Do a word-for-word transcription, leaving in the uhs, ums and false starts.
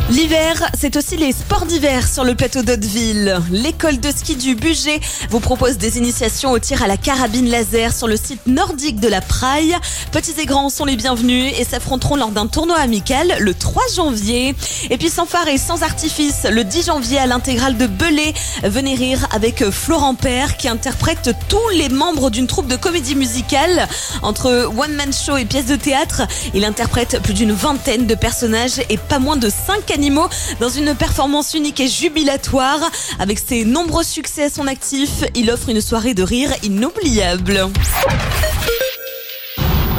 L'hiver, c'est aussi les sports d'hiver sur le plateau d'Hauteville. L'école de ski du Bugey vous propose des initiations au tir à la carabine laser sur le site nordique de la Praille. Petits et grands sont les bienvenus et s'affronteront lors d'un tournoi amical le trois janvier. Et puis sans phare et sans artifice, le dix janvier à l'intégrale de Belay, venez rire avec Florent Père qui interprète tous les membres d'une troupe de comédie musicale. Entre one-man show et pièces de théâtre, il interprète plus d'une vingtaine de personnages et pas moins de cinq animaux dans une performance unique et jubilatoire. Avec ses nombreux succès à son actif, il offre une soirée de rire inoubliable.